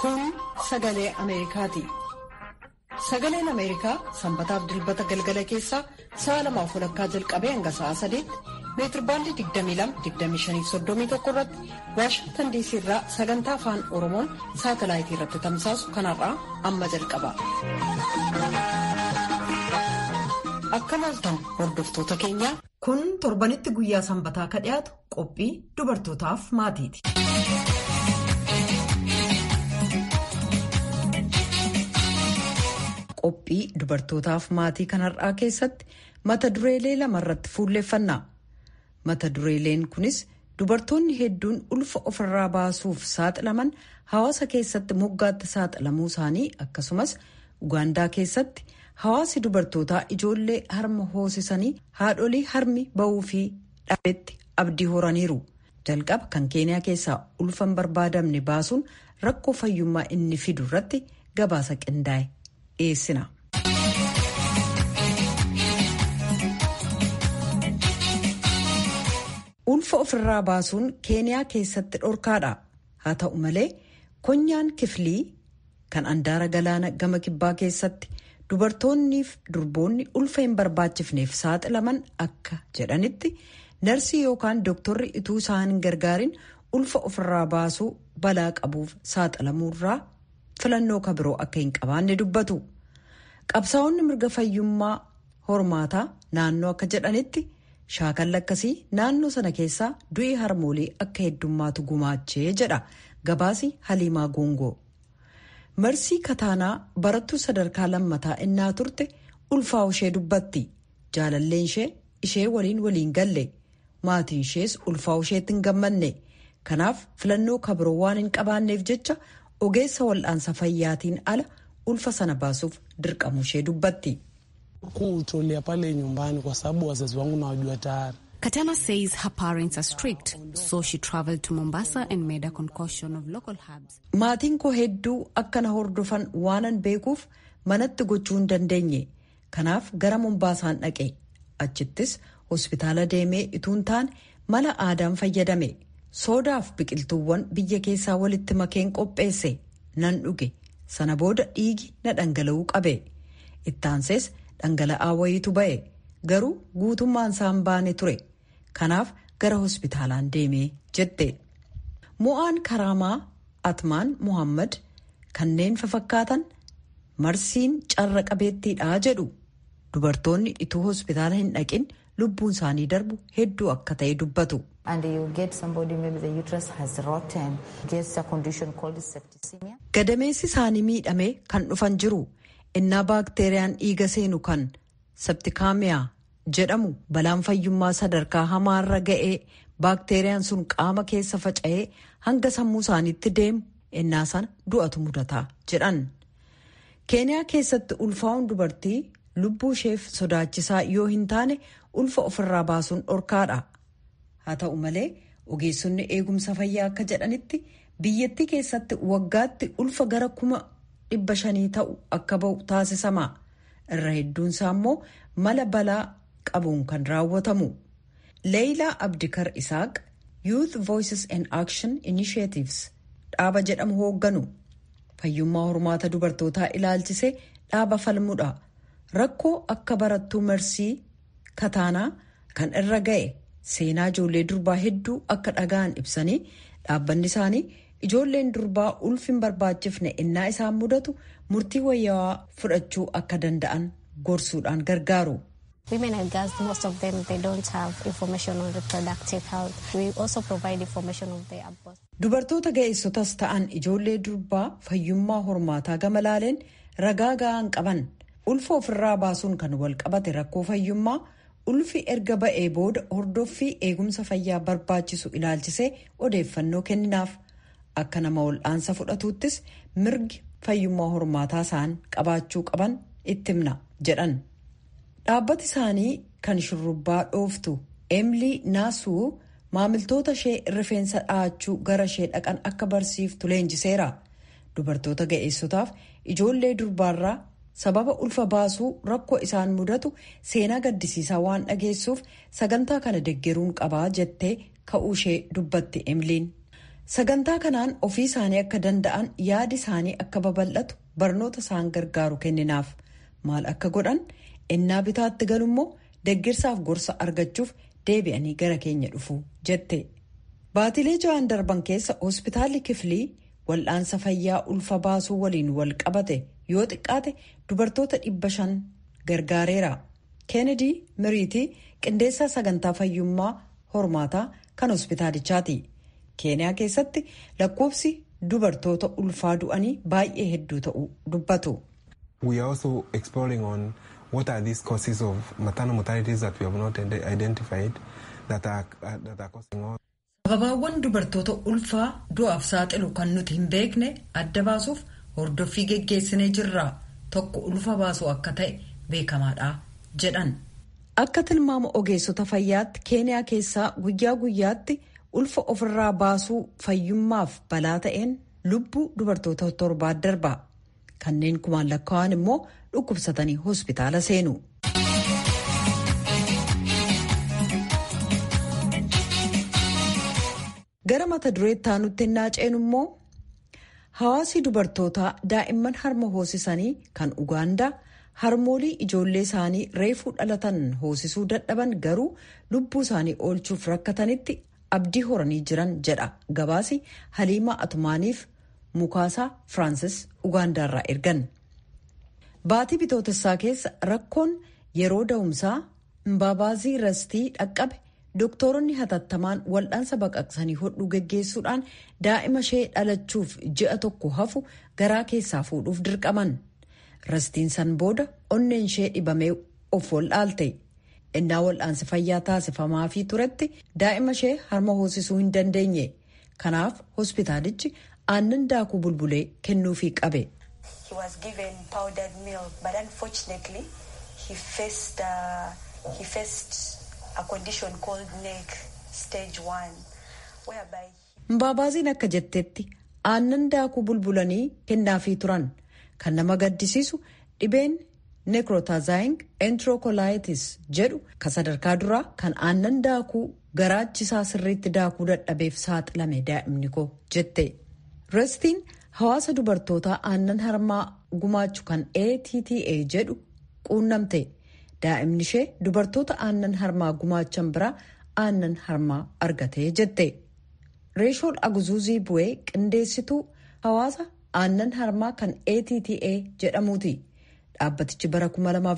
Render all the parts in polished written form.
Kun sagalee Ameerikaati. Sagaleen Ameerikaa sanbataaf dilbata galgala keessaa sa'a 2:00 jalqabee hanga sa'a 3:00 meetirbaandii 22-25-31 irratti Waashingtan DC irraa sagantaa afaan Oromoon saatalaayitii irratti tamsaasu kanarraa amma jalqaba. Akka laaltan hordoftoota keenyaa. Kun torbanitti guyyaa sanbataa ka dhiyaatu qophii dubartootaaf maatiiti. Qophii dubartootaaf maatii kanarraa keessatti mata dureelee lama irratti fuulleeffannaa. Mata dureeleen kunis dubartoonni hedduun ulfa ofirraa baasuuf saaxilaman hawaasa keessatti moggaatti saaxilamuu isaanii akkasumas Ugaandaa keessatti hawaasi dubartootaa ijoollee harma hoosisanii haadholii harmi ba'uu fi dhabeetti abdii horaniiru. Jalqaba kan Keeniyaa keessaa ulfa hin barbaadamne baasuun rakkoo fayyummaa inni fidu irratti gabaasa qindaa'e dhiyeessina. Ulfa ofirraa baasuun Keeniyaa keessatti dhorkaadha. Haa ta'u malee konyaan kiflii kan andaara galaana gama kibbaa keessatti dubartoonniif durboonni ulfa hin barbaachifneef saaxilaman akka jedhanitti narsii yookaan dooktorri ituu isaan hin gargaarin ulfa ofirraa baasuu balaa qabuuf saaxilamuurraa filannoo kabiroo akka hin qabaanne dubbatu. Qabsaa'onni mirga fayyummaa hormaataa naannoo akka jedhanitti shaakalli akkasii naannoo sana keessaa du'i harmoolii akka heddummaatu gumaachee jedha gabaasi Haliimaa Goongoo. Marsii Kataanaa barattuu sadarkaa lammataa innaa turte ulfaa ishee dubbatti. Jaalalleen ishee waliin galle. Maatiin ishees ulfaa isheetti hin gammanne. Kanaaf filannoo kabiroo waan hin qabaanneef jecha ogeessa wal'aansa fayyaatiin ala ulfa sana baasuuf dirqamuu ishee dubbatti. Katana says her parents are strict, so she traveled to Mombasa and made a concoction of local herbs. Maatiin koo hedduu akkana hordofan waanan beekuuf manatti gochuu hin dandeenye. Kanaaf gara Mombaasaan dhaqe. Achittis hospitaala deemee ituun taane mala aadaan fayyadame. Soodaaf biqiltuuwwan biyya keessaa walitti makeen qopheesse. Nan dhuge. Sana booda dhiigi na dhangala'uu qabe. Ittaansees dhangala'aa wayiitu ba'e. Garuu guutummaan isaan baane ture. Kanaaf gara hospitaalaan deemee jette. Mo'aan Karaamaa Atmaan Muhammad kanneen fafakkaatan marsiin carra qabeettiidhaa jedhu. Dubartoonni ituu hospitaala hin dhaqin lubbuun isaanii darbu hedduu akka ta'e dubbatu. Gadameessi isaanii miidhamee kan dhufan jiru. Innaa baakteeriyaan dhiiga seenu kan septikaamiyaa jedhamu balaan fayyummaa sadarkaa hamaarra ga'ee baakteeriyaan sun qaama keessa faca'ee hanga sammuu isaaniitti deemu innaa sana du'atu mudataa jedhan. Keeniyaa keessatti ulfaa'uun dubartii lubbuu isheef sodaachisaa yoo hin taane ulfa ofirraa baasuun dhorkaadha. Haa ta'u malee ogeessonni eegumsa fayyaa akka jedhanitti biyyattii keessatti waggaatti ulfa gara 500,000 ta'u akka ba'u taasisama. Irra hedduunsaa immoo mala balaa qabuun kan raawwatamu. Leeyilaa Abdikar Isaaq Youth Voices and Action Initiatives dhaaba jedhamu hoogganu. Fayyummaa hormaata dubartootaa ilaalchisee dhaaba falmudha. Rakkoo akka barattuu marsii Kataanaa kan irra ga'e seenaa ijoollee durbaa hedduu akka dhaga'an ibsanii dhaabbanni isaanii ijoolleen durbaa ulfi hin barbaachifne innaa isaan mudatu murtii wayyaawaa fudhachuu akka danda'an gorsuudhaan gargaaru. Women and girls, most of them, they don't have information on reproductive health. We also provide information on their birth. Dubartoota ga'eessotas ta'an ijoollee durbaa fayyummaa hormaataa gama laaleen ragaa ga'aan qaban. Ulfa ofirraa baasuun kan wal qabate rakkoo fayyummaa ulfi erga ba'ee booda hordoffii eegumsa fayyaa barbaachisu ilaalchisee odeeffannoo kenninaaf. Akka nama wal'aansa fudhatuuttis mirgi fayyummaa hormaataa isaan qabaachuu qaban itti himna jedhan. Dhaabbati isaanii kan shurrubbaa dhooftu Emilii Naasuu maamiltoota ishee rifeensa dhahachuu gara ishee dhaqan akka barsiiftu leenjiseera. Dubartoota ga'eessotaaf ijoollee durbaarraa sababa ulfa baasuu rakkoo isaan mudatu seenaa gaddisiisaa waan dhageessuuf sagantaa kana deggeruun qabaa jettee ka'uu ishee dubbatti Emiliin. Sagantaa kanaan ofii isaanii akka danda'an yaadi isaanii akka babal'atu barnoota isaan gargaaru kenninaaf. Maal akka godhan ennaa bitaatti galummoo deggirsaaf gorsa argachuuf deebi'anii gara keenya dhufu jette. Baatilee 6 darban keessa hospitaalli Kiflii wal'aansa fayyaa ulfa baasuu waliin wal qabate yoo xiqqaate dubartoota 500 gargaareera. Kennedy Miriitii qindeessaa sagantaa fayyummaa hormaataa kan hospitaalichaati. Keeniyaa keessatti lakkoofsi dubartoota ulfaa du'anii baay'ee hedduu ta'uu dubbatu. We are also exploring on what are these causes of maternal mortalities that we have not identified that are causing all. Sababaawwan dubartoota ulfaa du'aaf saaxilu kan nuti hin beekne adda baasuuf hordoffii geggeessinee jirra. Tokko ulfa baasuu akka ta'e beekamaadha jedhan. Akka tilmaama ogeessota fayyaatti Keeniyaa keessaa guyyaa guyyaatti ulfa ofirraa baasuu fayyummaaf balaa ta'een lubbuu dubartoota 7 darba. Kanneen kumaan lakkaa'an immoo dhukkubsatanii hospitaala seenu. Gara mata dureetti aanutti ennaa ceenu immoo hawaasi dubartootaa daa'imman harma hoosisanii kan Ugaandaa harmoolii ijoollee isaanii reefuu dhalatan hoosisuu dadhaban garuu lubbuu isaanii oolchuuf rakkatanitti abdii horanii jiran jedha gabaasi Haliimaa Atumaaniif Mukaasaa Firaansis Ugaandaarraa ergan. Baatii bitootessaa keessa rakkoon yeroo da'umsaa Mbabaazii Rastii dhaqqabe dooktoronni hatattamaan wal'aansa baqaqsanii hodhuu geggeessuudhaan daa'ima ishee dhalachuuf ji'a tokko hafu garaa keessaa fuudhuuf dirqaman. Rastiin san booda onneen ishee dhibamee of wal'aalte. Innaa wal'aansi fayyaa taasifamaafii turetti daa'ima ishee harma hoosisuu hin dandeenye. Kanaaf hospitaalichi aannan daakuu bulbulee kennuufii qabe. He was given powdered milk, but unfortunately he faced a condition called NEC stage 1 whereby Mbabaaziin akka jettetti aannan daakuu bulbulanii kennaafii turan. Kan nama gaddisiisu dhibeen necrotizing enterocolitis jedhu kan sadarkaa duraa kan aannan daakuu garaachisaa sirriitti daakuu dadhabeef saaxilame daa'imni koo jette. Restiin hawaasa dubartootaa aannan harmaa gumaachu kan ATTA jedhu quunnamte. Daa'imni ishee dubartoota aannan harmaa gumaachan biraa aannan harmaa argatee jette. Reeshool Aguzuuzii Bu'ee qindeessituu hawaasa aannan harmaa kan ATTA jedhamuuti. Dhaabbatichi bara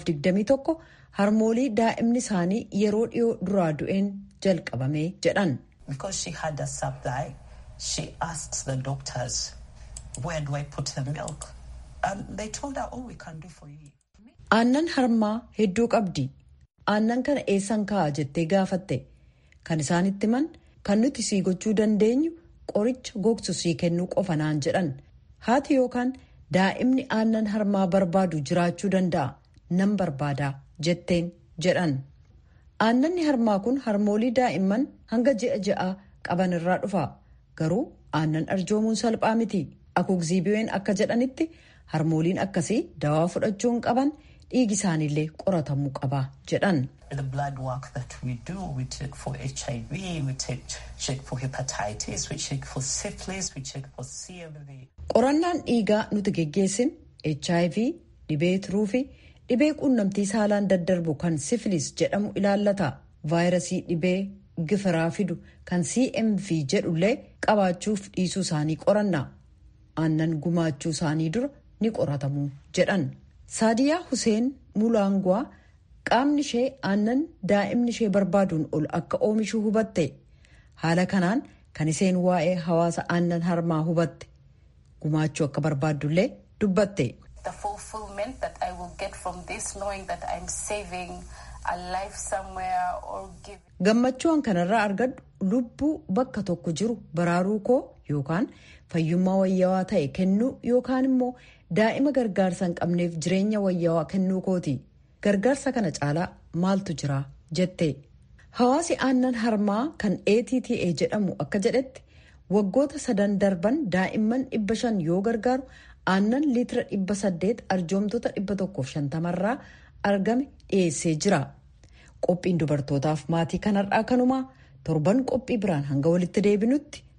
2021 harmoolii daa'imni isaanii yeroo dhiyoo duraa du'een jalqabame jedhan. because she had a supply, she asked the doctors, where do I put the milk? And they told her, all we can do for you. Aannan harmaa hedduu qabdi. Aannan kana eessan kaa'a jettee gaafatte. Kan isaanitti himan kan nuti sii gochuu dandeenyu qoricha gogsu sii kennuu qofa naan jedhan. Haati yookaan daa'imni aannan harmaa barbaadu jiraachuu danda'a. Nan barbaadaa jetteen jedhan. Aannanni harmaa kun harmoolii daa'imman hanga ji'a qaban irraa dhufa. Garuu aannan arjoomuun salphaa miti. Akugziibiyeen akka jedhanitti harmooliin akkasii dawaa fudhachuun qaban dhiigi isaaniillee qoratamuu qaba jedhan. The blood work that we do, we check for HIV, we check for hepatitis, we check for syphilis, we check for CMV. Qorannaan dhiigaa nuti geggeessin HIV, dhibee tiruu fi dhibee quunnamtii saalaan daddarbu kan syphilis jedhamu ilaallata. Vaayirasii dhibee gifiraa fidu kan CMV jedhullee qabaachuuf dhiisuu isaanii qoranna. Aannan gumaachuu isaanii dura ni qoratamu jedhan. Saadiyaa Huseen Mulaangwaa qaamni ishee aannan daa'imni ishee barbaaduun ol akka oomishuu hubatte. Haala kanaan kan isheen waa'ee hawaasa aannan harmaa hubatte. Gumaachuu akka barbaadullee dubbatte. The fulfillment that I will get from this, knowing that I'm saving a life somewhere or giving. Gammachuun kanarraa argadhu lubbuu bakka tokko jiru baraaruu koo yookaan fayyummaa wayyaawaa ta'e kennuu yookaan immoo daa'ima gargaarsa hin qabneef jireenya wayyaawaa kennuu kooti. Gargaarsa kana caalaa maaltu jira jette. Hawaasi aannan harmaa kan ATTA jedhamu akka jedhetti waggoota 3 darban daa'imman 500 yoo gargaaru aannan liitira 800 arjoomtoota 150 irraa argame dhiyeessee jira. Qophiin dubartootaaf maatii kanarraa kanumaa torban qophii biraan hanga walitti deebinutti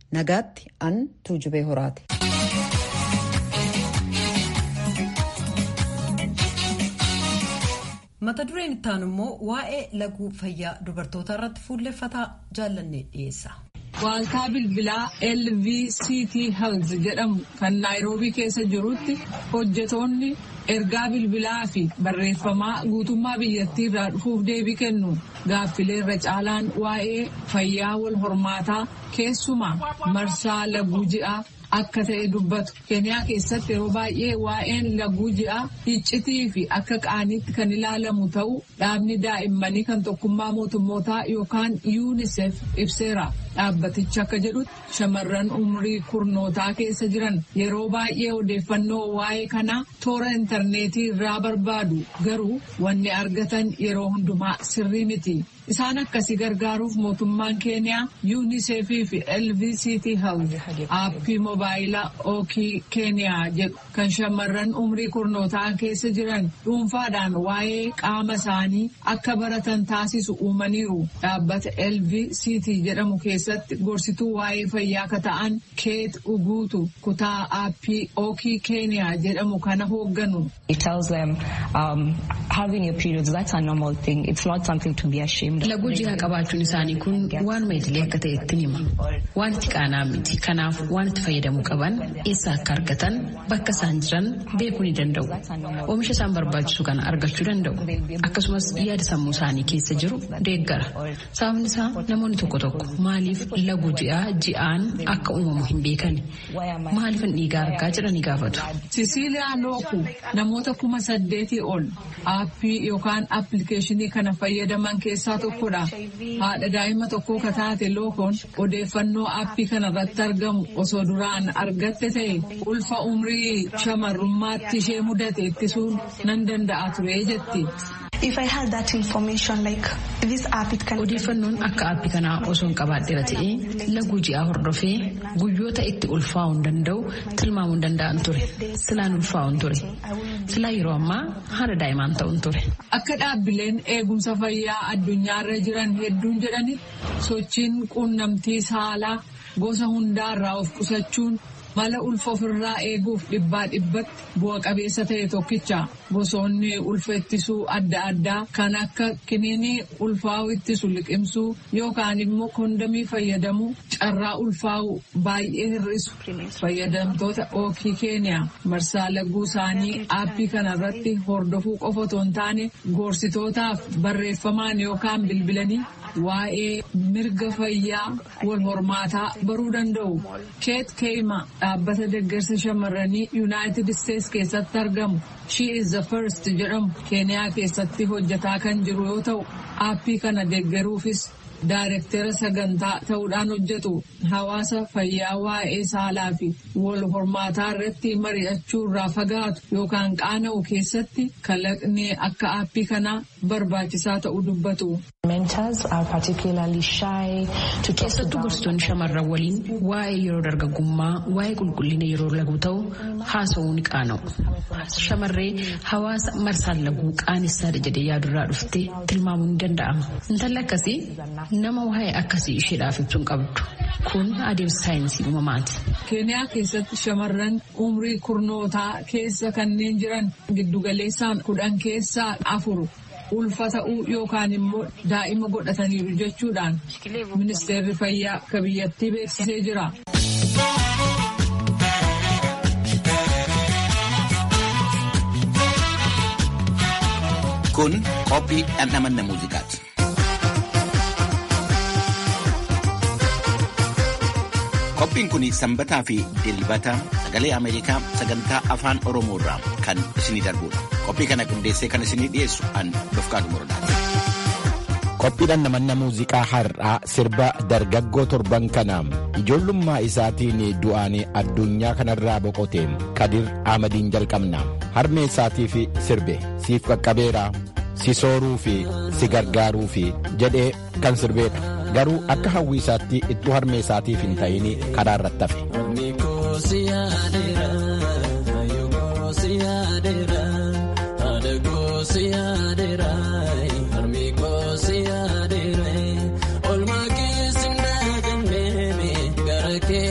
Nagaatti an Tuujubee Horaate. Mata dureen itti aanu immoo waa'ee laguu fayyaa dubartoota irratti fuulleffataa jaallannee dhiyeessa. Waaltaa bilbilaa LVCT Health jedhamu kan Naayiroobii keessa jirutti hojjetoonni ergaa bilbilaa fi barreeffamaa guutummaa biyyattii irraa dhufuuf deebii kennu. Gaaffilee irra caalaan waa'ee fayyaa wal hormaataa keessumaa marsaa laguu ji'aa akka ta'e dubbatu. Keeniyaa keessatti yeroo baay'ee waa'een laguu ji'aa iccitii fi akka qaaniitti kan ilaalamu ta'u dhaabni daa'immanii kan tokkummaa mootummootaa yookaan UNICEF ibseera. Dhaabbatichi akka jedhutti shamarran umrii kurnootaa keessa jiran yeroo baay'ee odeeffannoo waa'ee kanaa toora intarneetii irraa barbaadu, garuu wanni argatan yeroo hundumaa sirrii miti. Isaan akkasii gargaaruuf mootummaan Keeniyaa UNICEF fi LVCT Health aappii moobaayilaa Ookii Keeniyaa jedhu kan shamarran umrii kurnootaa keessa jiran dhuunfaadhaan waa'ee qaama isaanii akka baratan taasisu uumaniiru. Dhaabbata LVCT jedhamu keessatti gorsituu waa'ee fayyaa akka ta'an Keet Uguutu kutaa aappii Ookii Keeniyaa jedhamu kana hoogganu. It tells them having a period, that's a normal thing. It's not something to be ashamed. Laguu ji'aa qabaachuun isaanii kun waanuma idilee akka ta'etti hima. Waan itti qaanaa miti. Kanaaf waan itti fayyadamuu qaban eessa akka argatan bakka isaan jiran beekuu ni danda'u. Oomisha isaan barbaachisu kana argachuu danda'u. Akkasumas yaada sammuu isaanii keessa jiru deeggara. Sababni isaa namoonni tokko tokko maaliif laguu ji'aan akka uumamu hin beekani. Maaliif dhiigaa argaa jedhanii gaafatu. Sisiiliyaa Looku namoota 8,000 ol aappii yookaan appilikeeshinii kana fayyadaman keessaa tokkodha. Haadha daa'ima tokkoo kataate Lookoon odeeffannoo aappii kana irratti argamu osoo duraan argatte ta'e ulfa umrii shamarrummaatti ishee mudate ittisuun nan danda'a ture jetti. If I had that information like this app it can odeeffannoon akka aappii kanaa osoo qabaadheera ta'e laguu ji'aa hordofee guyyoota itti ulfaa'uu hin danda'u tilmaamuu hin danda'an ture. Silaan ulfaa'uu hin ture. Silaa yeroo ammaa haadha daa'imaan ta'uu hin ture. Akka dhaabbileen eegumsa fayyaa addunyaarra jiran hedduun jedhanitti sochiin quunnamtii saalaa gosa hundaarraa of qusachuun mala ulfa ofirraa eeguuf dhibbatti bu'a qabeessa ta'e tokkicha. Gosoonni ulfa ittisuu adda addaa kan akka kiniinii ulfaa'uu ittisu liqimsuu yookaan immoo koondamii fayyadamuu carraa ulfaa'uu baay'ee hir'isu. Fayyadamtoota Ookii Keeniyaa marsaa laguu isaanii aappii kanarratti hordofuu qofa otoo hin taane gorsitootaaf barreeffamaan yookaan bilbilanii waa'ee mirga fayyaa wal hormaataa baruu danda'u. Keet Keema dhaabbata deeggarsa shamarranii United States keessatti argamu. She is the first jedhamu Keeniyaa keessatti hojjetaa kan jiru yoo ta'u aappii kana deeggaruufis Daayirektara sagantaa ta'uudhaan hojjetu. Hawaasa fayyaa waa'ee saalaa fi wal hormaataa irratti mari'achuu irraa fagaatu yookaan qaana'u keessatti kalaqni akka aappii kanaa barbaachisaa ta'uu dubbatu. Keessattuu gorsitoonni shamarran waliin waa'ee yeroo dargaggummaa waa'ee qulqullina yeroo laguu ta'u haasa'uu ni qaana'u. Shamarree hawaasa marsaan laguu qaanessadha jedhee yaadurraa dhufte tilmaamuun ni danda'ama. Intalli akkasii nama waa'ee akkasii isheedhaaf ibsuun qabdu. Kun adeemsa saayinsii uumamaati. Keeniyaa keessatti shamarran umrii kurnootaa keessa kanneen jiran giddugaleessaan 10 keessaa 4 ulfa ta'uu yookaan immoo daa'ima godhataniiru jechuudhaan ministeerri fayyaa akka biyyattii beeksisee jira. Kun qophii dhandhamanna muuziqaati. Qophiin kun sanbataa fi dilbata sagalee Ameerikaa sagantaa afaan Oromoo irraa kan isinii darbudha. Qophii kana qindeessee kan isinii dhiyeessu an Dofqaadu Morodaati. Qophiidhaan namanna muuziqaa har'aa sirba dargaggoo torban kanaa ijoollummaa isaatiin du'aan addunyaa kanarraa boqote Kadir Ahmadiin jalqabna. Harmee isaatii fi sirbe siif qaqqabeera si sooruu fi si gargaaruu fi jedhee kan sirbeedha. Garuu akka hawwii isaatti ittuu harmee isaatiif hin ta'in karaa irratti hafe. Olma keessa ndaagamee gara kee.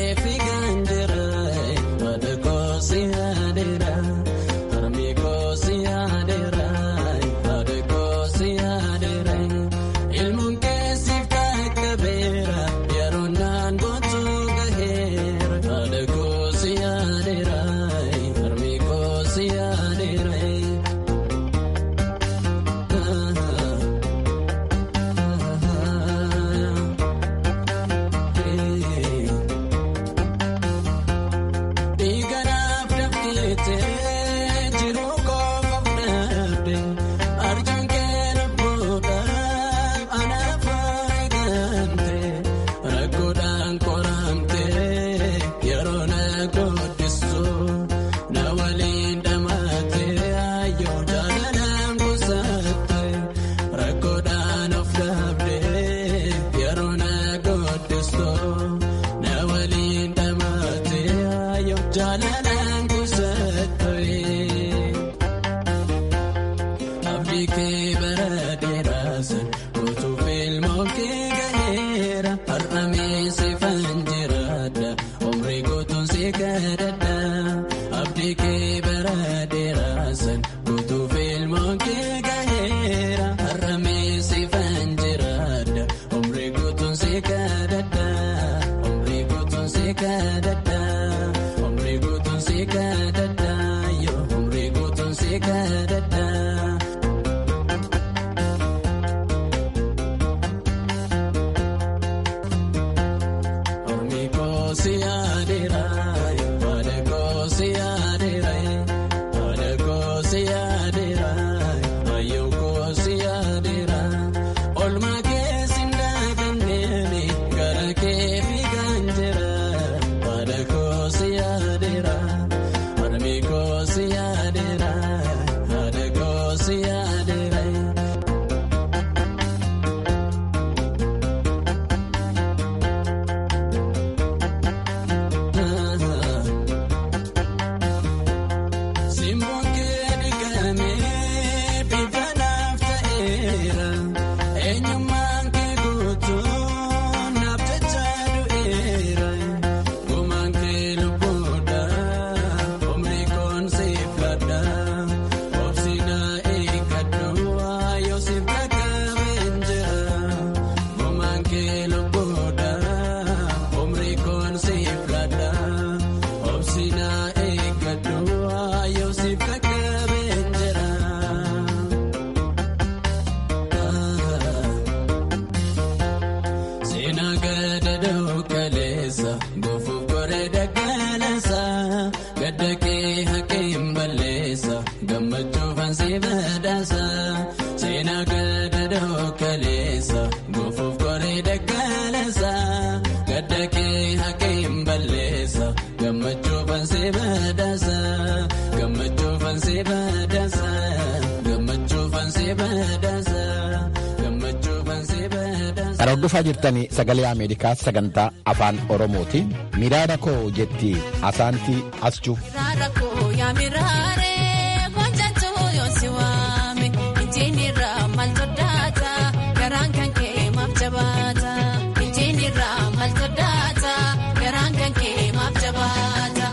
Hordofaa jirtanii sagalee Ameerikaa sagantaa afaan Oromooti. Miraara koo jetti Asaantii Asjuu. Miraara koo yaa miraare wanjatu yoosi waame injinirra maal toddaata garaan kan kee maaf jabaata injinirra maal toddaata garaan kan kee maaf jabaata.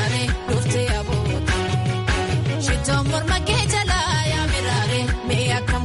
Morma que jala ya mirare me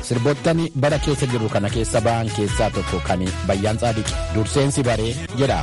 sirboottan bara keessa jiru kana keessa ba'an keessaa tokko kan Bayyaan Tsaadiq durseensi baree jedha.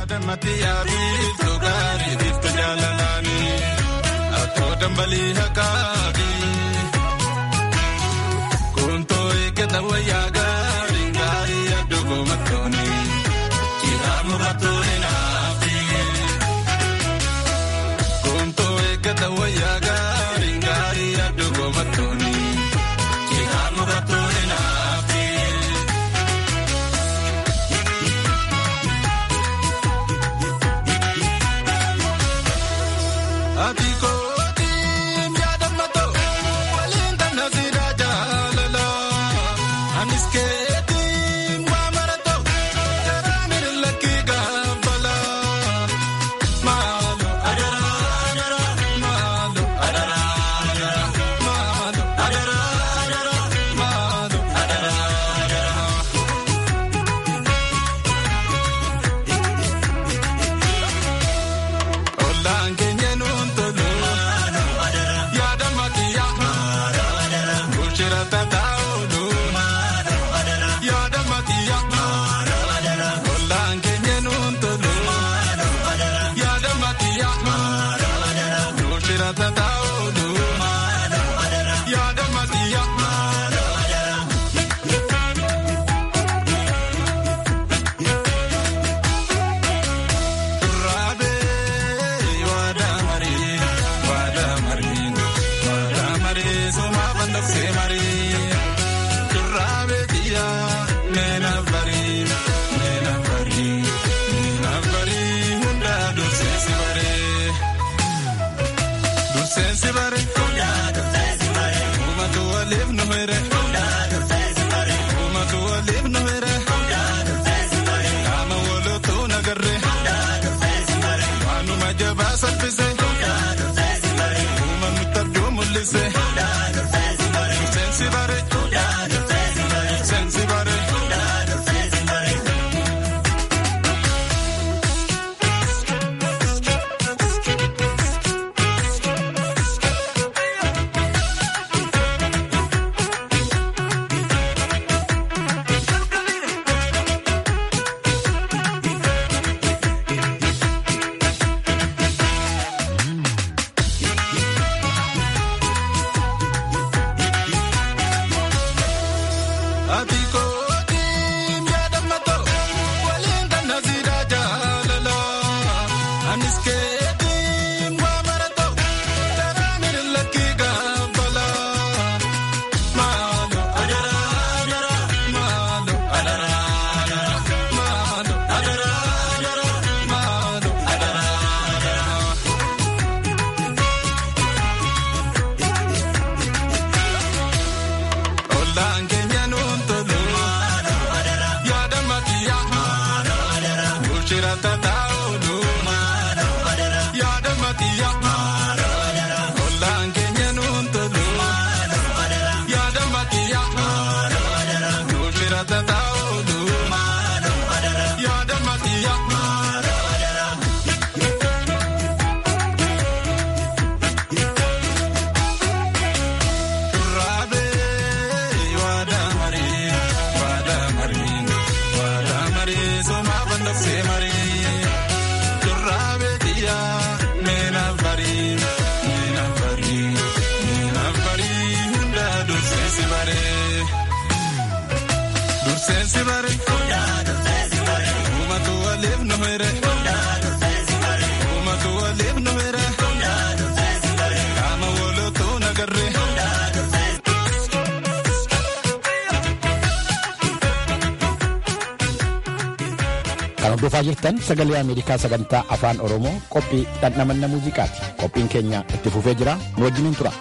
Dhufaa jirtan sagalee Ameerikaa sagantaa afaan Oromoo qophii dhandhamanna muuziqaati. Qophiin keenya itti fufee jira. Nu wajjiniin tura.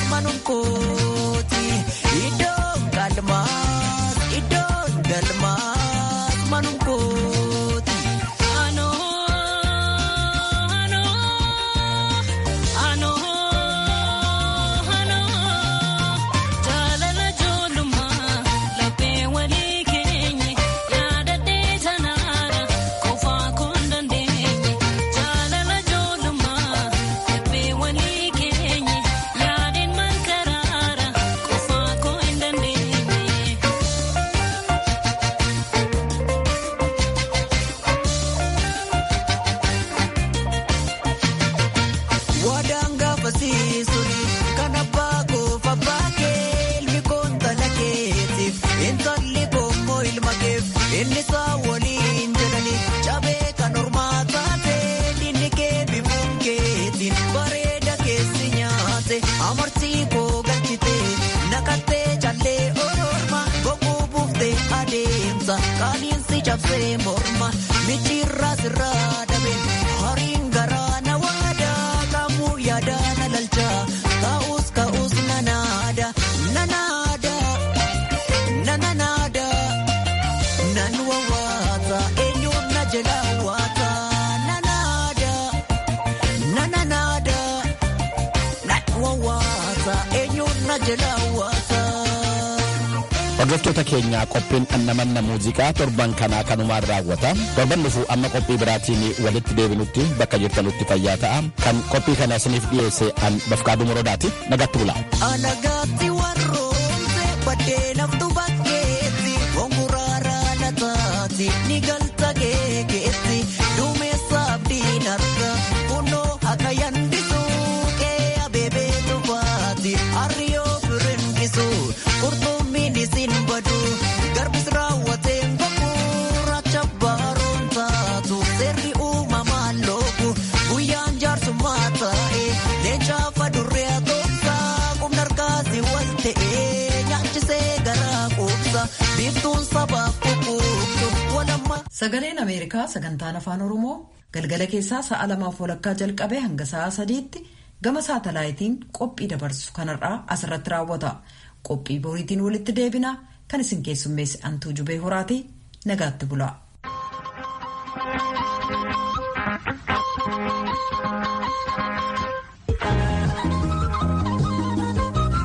Iddoon galmaa martii koo galchite naqattee jallee orma boqoo buuftee adeemsa qaaliinsi cabsee morma michiirraa sirraa dabeen horiin garaa na waada qaamuu yaada na lalcha ka'us ka'us nanaada nanaada nananaada nan wawaata eenyuun na jala waata nanaada nananaada nan wawaata eenyuun na jala waata. Hordoftoota keenyaa qophiin annamanna muuziqaa torban kanaa kanumaan raawwata. Torban dhufuu amma qophii biraatiin walitti deebinutti bakka jirtanutti fayyaa ta'a. Kan qophii kana isiniif dhiyeesse an Bafqaaduu Morodaati. Nagaatti bulaa. Alagaatti warroomse baddee naftu bakkeetti onguraaraa lataati ni galta geegeetti duumessa abdiin arga kunoo akka yandisu qee abeebee tufaati harriyoo firindisu qurxummiin isin badu garbis raawwateen gokuracha baaroon taatu seerri uumamaan loogu guyyaan jaarsummaa taa'e leencaafa durree atoomsaa qubna argaasi wal ta'ee nyaachisee garaa quubsa biiftuun sabaaf quuqtu walamma. Sagaleen Ameerikaa sagantaan afaan Oromoo galgala keessaa sa'a 2:00 jalqabee hanga sa'a 3tti gama saatalaayitiin qophii dabarsu kanarraa asirratti raawwata. Qophii boriitiin walitti deebina kan isin keessummeesse Antuu Jubee Horaatii nagaatti bulaa.